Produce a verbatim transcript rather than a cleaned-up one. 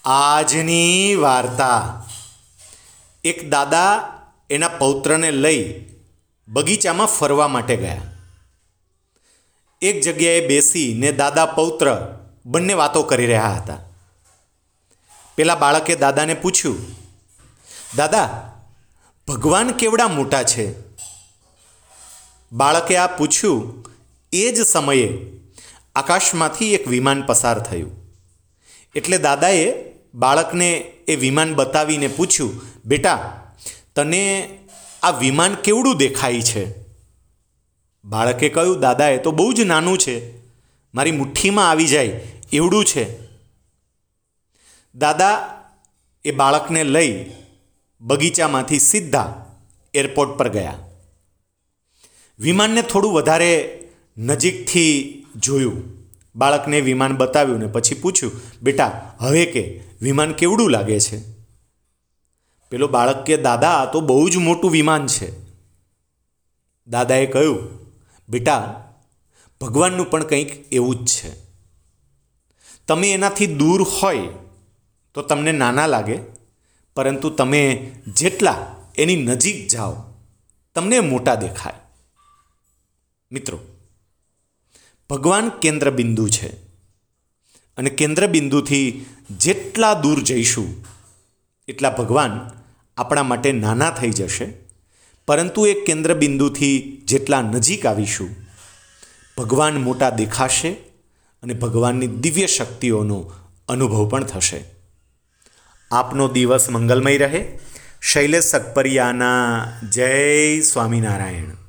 આજની વાર્તા. એક દાદા એના પૌત્રને લઈ બગીચામાં ફરવા માટે ગયા. એક જગ્યાએ બેસીને દાદા પૌત્ર બંને વાતો કરી રહ્યા હતા. પેલા બાળકે દાદાને પૂછ્યું, દાદા, ભગવાન કેવડા મોટા છે? બાળકે આ પૂછ્યું એ જ સમયે આકાશમાંથી એક વિમાન પસાર થયું. એટલે દાદાએ બાળકને એ વિમાન બતાવીને પૂછ્યું, બેટા, તને આ વિમાન કેવડું દેખાય છે? બાળકે કહ્યું, દાદા, એ તો બહુ જ નાનું છે, મારી મુઠ્ઠીમાં આવી જાય એવડું છે. દાદા એ બાળકને લઈ બગીચામાંથી સીધા એરપોર્ટ પર ગયા. વિમાનને થોડું વધારે નજીકથી જોયું. બાળકને વિમાન બતાવ્યું ને પછી પૂછ્યું, બેટા, હવે કે વિમાન કેવડું લાગે છે? પેલો બાળક કે, દાદા, આ તો બહુ જ મોટું વિમાન છે. દાદાએ કહ્યું, બેટા, ભગવાનનું પણ કંઈક એવું જ છે. તમે એનાથી દૂર હોય તો તમને નાના લાગે, પરંતુ તમે જેટલા એની નજીક જાઓ તમને મોટા દેખાય. મિત્રો, ભગવાન કેન્દ્રબિંદુ છે અને કેન્દ્રબિંદુથી જેટલા દૂર જઈશું એટલા ભગવાન આપણા માટે નાના થઈ જશે, પરંતુ એ કેન્દ્રબિંદુથી જેટલા નજીક આવીશું ભગવાન મોટા દેખાશે અને ભગવાનની દિવ્ય શક્તિઓનો અનુભવ પણ થશે. આપનો દિવસ મંગલમય રહે. શૈલેષ સકપરિયાના જય સ્વામિનારાયણ.